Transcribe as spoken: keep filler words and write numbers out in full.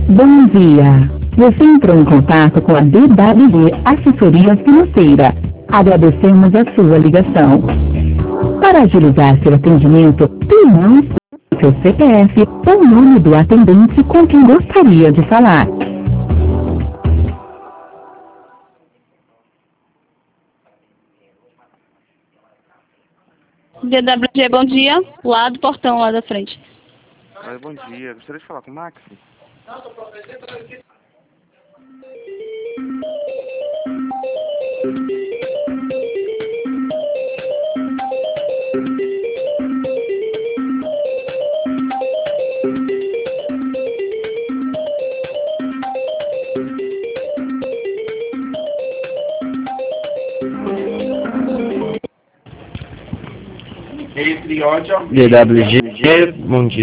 Bom dia. Você entrou em contato com a D W G Assessoria Financeira. Agradecemos a sua ligação. Para agilizar seu atendimento, tenhamos seu C P F ou o nome do atendente com quem gostaria de falar. D W G, bom dia. Lá do portão, lá da frente. Oi, bom dia. Gostaria de falar com o Max? D W G, bom dia.